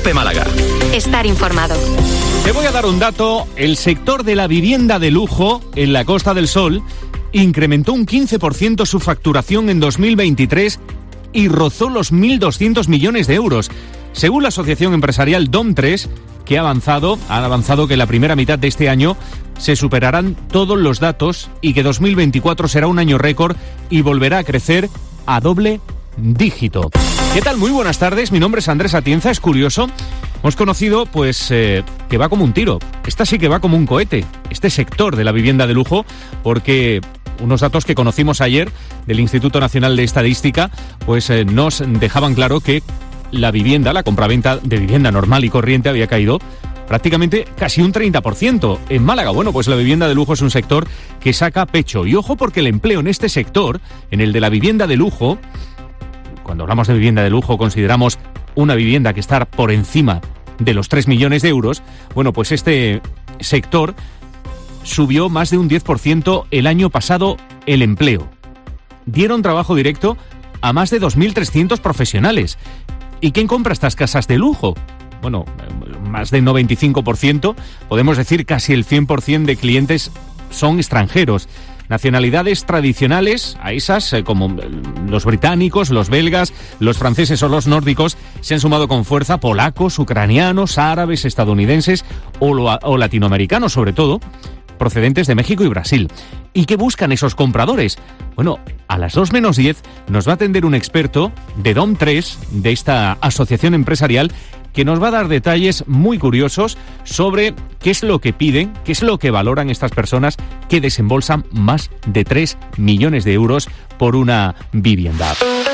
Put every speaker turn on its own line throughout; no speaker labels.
COPE Málaga.
Estar informado.
Te voy a dar un dato. El sector de la vivienda de lujo en la Costa del Sol incrementó un 15% su facturación en 2023 y rozó los 1.200 millones de euros. Según la asociación empresarial DOM3, que han avanzado que en la primera mitad de este año se superarán todos los datos y que 2024 será un año récord y volverá a crecer a doble dígito. ¿Qué tal? Muy buenas tardes, mi nombre es Andrés Atienza. Es curioso, hemos conocido que va como un tiro. Esta sí que va como un cohete, este sector de la vivienda de lujo, porque unos datos que conocimos ayer del Instituto Nacional de Estadística nos dejaban claro que la compraventa de vivienda normal y corriente había caído prácticamente casi un 30% en Málaga. Bueno, pues la vivienda de lujo es un sector que saca pecho. Y ojo, porque el empleo en este sector, en el de la vivienda de lujo, cuando hablamos de vivienda de lujo consideramos una vivienda que está por encima de los 3 millones de euros. Bueno, pues este sector subió más de un 10% el año pasado el empleo. Dieron trabajo directo a más de 2.300 profesionales. ¿Y quién compra estas casas de lujo? Bueno, más del 95%, podemos decir casi el 100% de clientes son extranjeros. Nacionalidades tradicionales, a esas como los británicos, los belgas, los franceses o los nórdicos, se han sumado con fuerza polacos, ucranianos, árabes, estadounidenses o latinoamericanos, sobre todo, procedentes de México y Brasil. ¿Y qué buscan esos compradores? Bueno, a las 2 menos 10 nos va a atender un experto de DOM3, de esta asociación empresarial, que nos va a dar detalles muy curiosos sobre qué es lo que piden, qué es lo que valoran estas personas que desembolsan más de 3 millones de euros por una vivienda.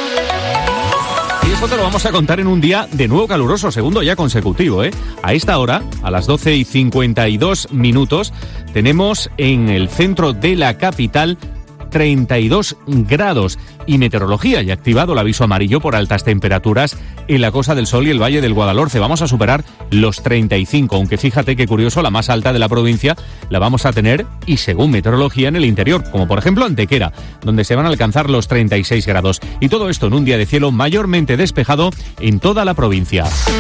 Y esto te lo vamos a contar en un día de nuevo caluroso, segundo ya consecutivo, ¿eh? A esta hora, a las 12:52, tenemos en el centro de la capital 32 grados y Meteorología ya ha activado el aviso amarillo por altas temperaturas en la Costa del Sol y el Valle del Guadalhorce. Vamos a superar los 35, aunque fíjate qué curioso, la más alta de la provincia la vamos a tener, y según Meteorología, en el interior, como por ejemplo Antequera, donde se van a alcanzar los 36 grados. Y todo esto en un día de cielo mayormente despejado en toda la provincia.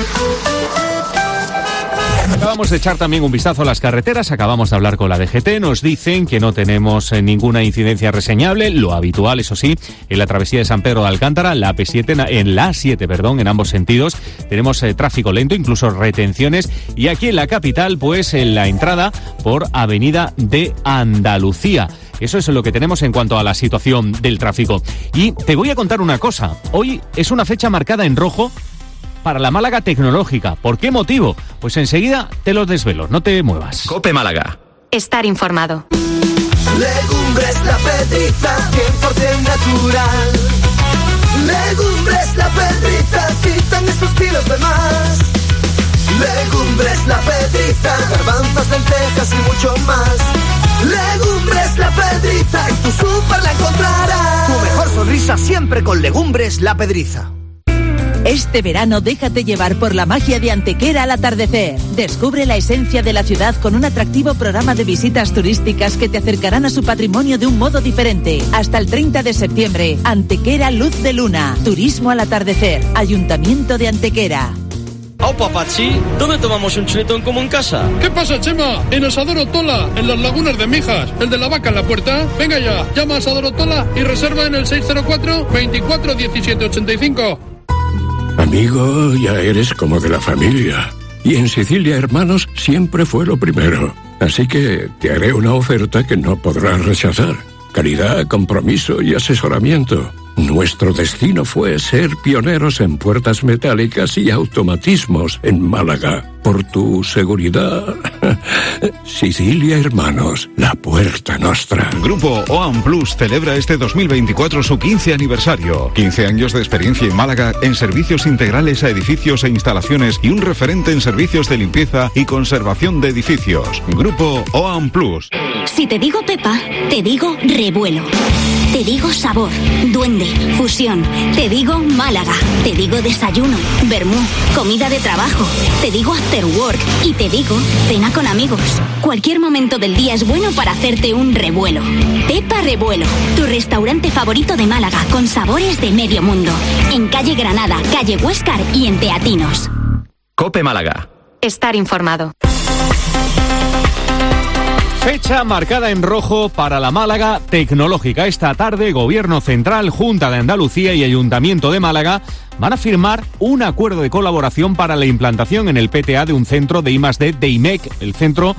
Acabamos de echar también un vistazo a las carreteras, acabamos de hablar con la DGT, nos dicen que no tenemos ninguna incidencia reseñable, lo habitual, eso sí, en la travesía de San Pedro de Alcántara, en la A7, en ambos sentidos, tenemos tráfico lento, incluso retenciones, y aquí en la capital, pues en la entrada por Avenida de Andalucía. Eso es lo que tenemos en cuanto a la situación del tráfico. Y te voy a contar una cosa, hoy es una fecha marcada en rojo para la Málaga tecnológica. ¿Por qué motivo? Pues enseguida te los desvelo, no te muevas.
COPE Málaga.
Estar informado.
Legumbres La Pedriza, 100% natural. Legumbres La Pedriza, quitan esos kilos de más. Legumbres La Pedriza, garbanzos, lentejas y mucho más. Legumbres La Pedriza, en tu súper la encontrarás.
Tu mejor sonrisa siempre con Legumbres La Pedriza.
Este verano déjate llevar por la magia de Antequera al atardecer. Descubre la esencia de la ciudad con un atractivo programa de visitas turísticas que te acercarán a su patrimonio de un modo diferente. Hasta el 30 de septiembre, Antequera Luz de Luna. Turismo al atardecer. Ayuntamiento de Antequera.
¡Oh, papachi! ¿Dónde tomamos un chuletón como en casa?
¿Qué pasa, Chema? En Asador Otola, en las Lagunas de Mijas. El de la vaca en la puerta. Venga ya, llama a Asador Otola y reserva en el 604 24 17 85.
Amigo, ya eres como de la familia. Y en Sicilia Hermanos siempre fue lo primero. Así que te haré una oferta que no podrás rechazar. Calidad, compromiso y asesoramiento. Nuestro destino fue ser pioneros en puertas metálicas y automatismos en Málaga. Por tu seguridad, Sicilia Hermanos, la puerta nostra.
Grupo OAM Plus celebra este 2024 su 15 aniversario. 15 años de experiencia en Málaga en servicios integrales a edificios e instalaciones y un referente en servicios de limpieza y conservación de edificios. Grupo OAM Plus.
Si te digo Pepa, te digo revuelo. Te digo sabor, duende, fusión. Te digo Málaga. Te digo desayuno, vermú, comida de trabajo. Te digo after work y te digo cena con amigos. Cualquier momento del día es bueno para hacerte un revuelo. Pepa Revuelo, tu restaurante favorito de Málaga con sabores de medio mundo. En calle Granada, calle Huéscar y en Teatinos.
COPE Málaga.
Estar informado.
Fecha marcada en rojo para la Málaga tecnológica. Esta tarde, Gobierno Central, Junta de Andalucía y Ayuntamiento de Málaga van a firmar un acuerdo de colaboración para la implantación en el PTA de un centro de I+D de IMEC, el Centro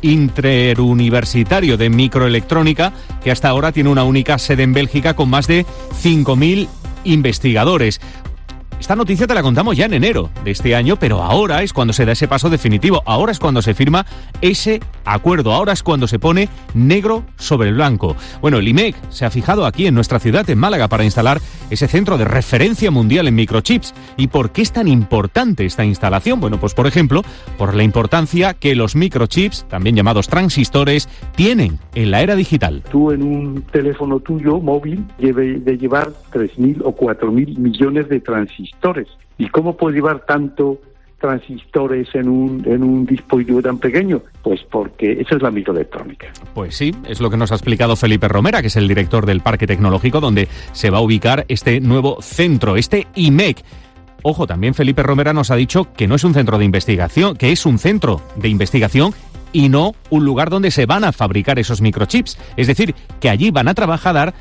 Interuniversitario de Microelectrónica, que hasta ahora tiene una única sede en Bélgica con más de 5.000 investigadores. Esta noticia te la contamos ya en enero de este año, pero ahora es cuando se da ese paso definitivo, ahora es cuando se firma ese acuerdo, ahora es cuando se pone negro sobre el blanco. Bueno, el IMEC se ha fijado aquí en nuestra ciudad, en Málaga, para instalar ese centro de referencia mundial en microchips. ¿Y por qué es tan importante esta instalación? Bueno, pues por ejemplo, por la importancia que los microchips, también llamados transistores, tienen en la era digital.
Tú en un teléfono tuyo móvil debe de llevar 3.000 o 4.000 millones de transistores. ¿Y cómo puede llevar tanto transistores en un dispositivo tan pequeño? Pues porque esa es la microelectrónica.
Pues sí, es lo que nos ha explicado Felipe Romera, que es el director del Parque Tecnológico donde se va a ubicar este nuevo centro, este IMEC. Ojo, también Felipe Romera nos ha dicho que no es un centro de investigación, que es un centro de investigación y no un lugar donde se van a fabricar esos microchips. Es decir, que allí van a trabajar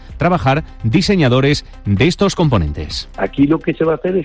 diseñadores de estos componentes.
Aquí lo que se va a hacer es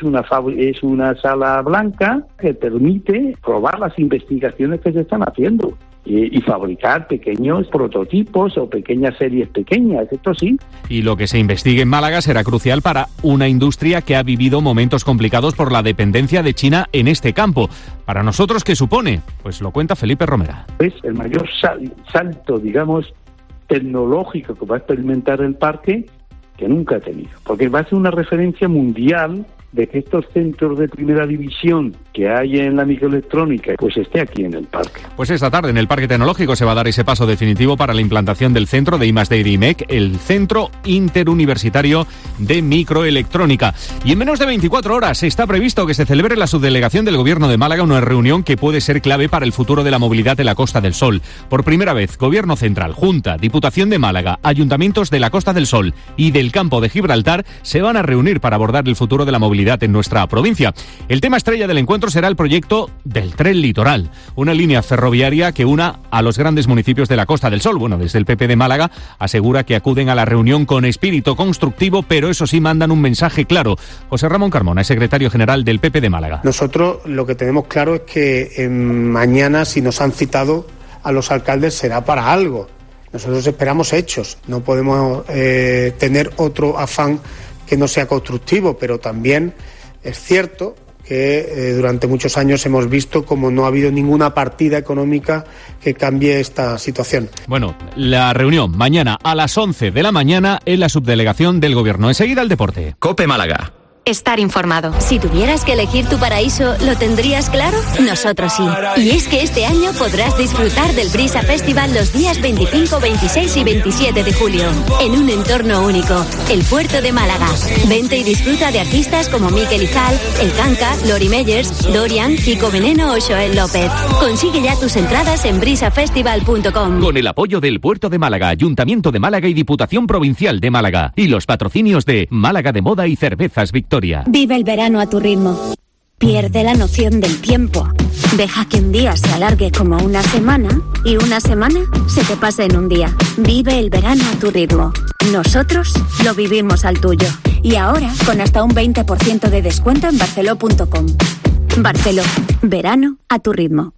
una sala blanca que permite probar las investigaciones que se están haciendo y fabricar pequeños prototipos o pequeñas series pequeñas, esto sí.
Y lo que se investigue en Málaga será crucial para una industria que ha vivido momentos complicados por la dependencia de China en este campo. Para nosotros, ¿qué supone? Pues lo cuenta Felipe Romera.
Es el mayor salto, digamos, tecnológico que va a experimentar el parque que nunca ha tenido, porque va a ser una referencia mundial de que estos centros de primera división que hay en la microelectrónica pues esté aquí en el parque.
Pues esta tarde en el Parque Tecnológico se va a dar ese paso definitivo para la implantación del centro de I+D de IMEC, el Centro Interuniversitario de Microelectrónica. Y en menos de 24 horas está previsto que se celebre en la subdelegación del Gobierno de Málaga una reunión que puede ser clave para el futuro de la movilidad de la Costa del Sol. Por primera vez, Gobierno Central, Junta, Diputación de Málaga, Ayuntamientos de la Costa del Sol y del Campo de Gibraltar se van a reunir para abordar el futuro de la movilidad en nuestra provincia. El tema estrella del encuentro será el proyecto del Tren Litoral, una línea ferroviaria que una a los grandes municipios de la Costa del Sol. Bueno, desde el PP de Málaga asegura que acuden a la reunión con espíritu constructivo, pero eso sí mandan un mensaje claro. José Ramón Carmona es secretario general del PP de Málaga.
Nosotros lo que tenemos claro es que mañana, si nos han citado a los alcaldes, será para algo. Nosotros esperamos hechos, no podemos tener otro afán que no sea constructivo, pero también es cierto que durante muchos años hemos visto como no ha habido ninguna partida económica que cambie esta situación.
Bueno, la reunión mañana a las 11 de la mañana en la subdelegación del Gobierno. Enseguida el deporte.
COPE Málaga.
Estar informado.
Si tuvieras que elegir tu paraíso, ¿lo tendrías claro? Nosotros sí. Y es que este año podrás disfrutar del Brisa Festival los días 25, 26 y 27 de julio, en un entorno único, el puerto de Málaga. Vente y disfruta de artistas como Mikel Izal, El Canca, Lori Meyers, Dorian, Kiko Veneno o Joel López. Consigue ya tus entradas en brisafestival.com.
Con el apoyo del Puerto de Málaga, Ayuntamiento de Málaga y Diputación Provincial de Málaga. Y los patrocinios de Málaga de Moda y Cervezas Victoria.
Vive el verano a tu ritmo. Pierde la noción del tiempo. Deja que un día se alargue como una semana y una semana se te pase en un día. Vive el verano a tu ritmo. Nosotros lo vivimos al tuyo. Y ahora con hasta un 20% de descuento en barceló.com. Barceló. Verano a tu ritmo.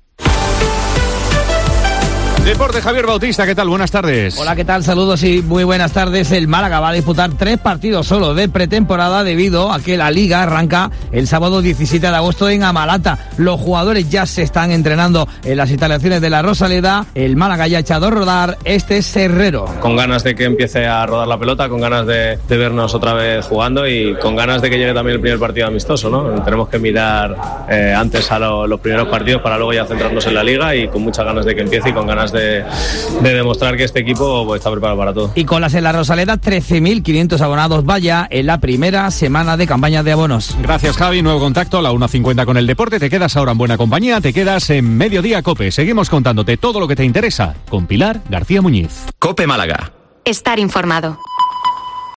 Deporte, Javier Bautista, ¿qué tal? Buenas tardes.
Hola, ¿qué tal? Saludos y muy buenas tardes. El Málaga va a disputar 3 partidos solo de pretemporada debido a que la Liga arranca el sábado 17 de agosto en Amalata. Los jugadores ya se están entrenando en las instalaciones de la Rosaleda. El Málaga ya ha echado a rodar este Serrero.
Con ganas de que empiece a rodar la pelota, con ganas de vernos otra vez jugando y con ganas de que llegue también el primer partido amistoso, ¿no? Tenemos que mirar antes a los primeros partidos para luego ya centrarnos en la Liga y con muchas ganas de que empiece y con ganas de demostrar que este equipo pues, está preparado para todo.
Y con las en la Rosaleda, 13.500 abonados vaya en la primera semana de campaña de abonos.
Gracias, Javi. Nuevo contacto a la 1:50 con el deporte. Te quedas ahora en buena compañía, te quedas en Mediodía COPE. Seguimos contándote todo lo que te interesa con Pilar García Muñiz.
COPE Málaga.
Estar informado.